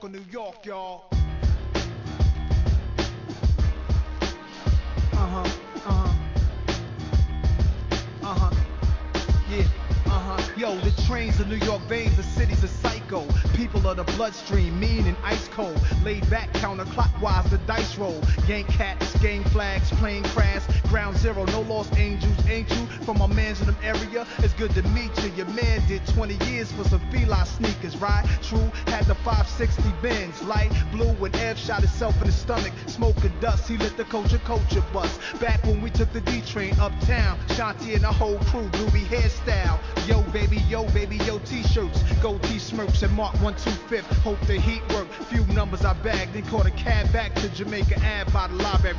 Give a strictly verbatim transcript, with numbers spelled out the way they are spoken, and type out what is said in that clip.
New York, y'all. Uh-huh, uh-huh. Uh-huh. Yeah, uh-huh. Yo, the trains of New York veins, the city's a psycho. People of the bloodstream, mean and ice cold. Laid back, counterclockwise, the dice roll. Yank cats, gang flags, plane crash. Ground zero, no lost angels, ain't you? From my mans in them area, it's good to meet you. Your man did twenty years for some feline sneakers, right? True, had the five sixty Benz. Light blue when Ev shot himself in the stomach. Smoke and dust, he lit the culture culture bus. Back when we took the D train uptown, Shanti and the whole crew, groovy hairstyle. Yo baby, yo baby, yo t-shirts, gold t-smirks and Mark one two fifth. Hope the heat work, few numbers I bagged, then caught a cab back to Jamaica Ave by the library.